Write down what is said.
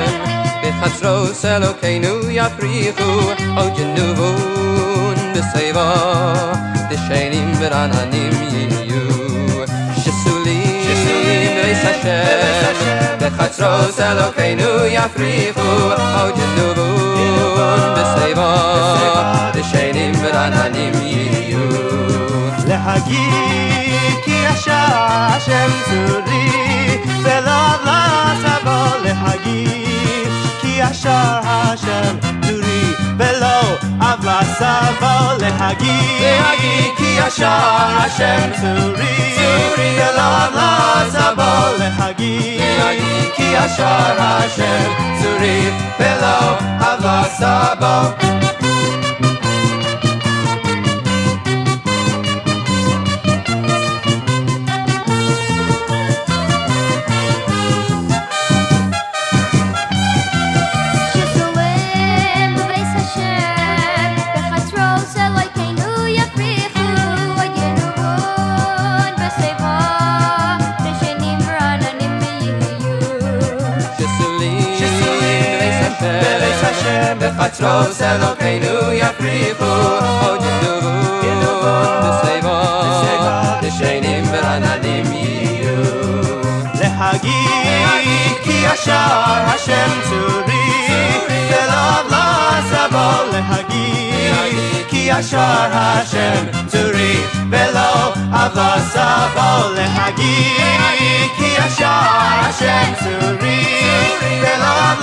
Hashem B'chatzros Elokeinu yafrichu O Jenuvun b'seiva D'shenim v'rananim yiyu Shesulim b'reis Hashem B'chatzros Elokeinu yafrichu O Jenuvun b'seiva D'shenim v'rananim yiyu להגיד כי ישר השם צורי ולא לסבו להגיד כי ישר השם צורי ולא אב לסבו להגיד כי ישר השם צורי ולא אב לסבו להגיד כי ישר השם צורי ולא אב לסבו B'chatzros Elokeinu yafrichu O Jenuvun b'seiva D'shenim v'rananim yiyu להגיד כי ישר השם צורי ולא לסבו להגיד כי ישר השם צורי ולא אב לסבו להגיד כי ישר השם צורי ולא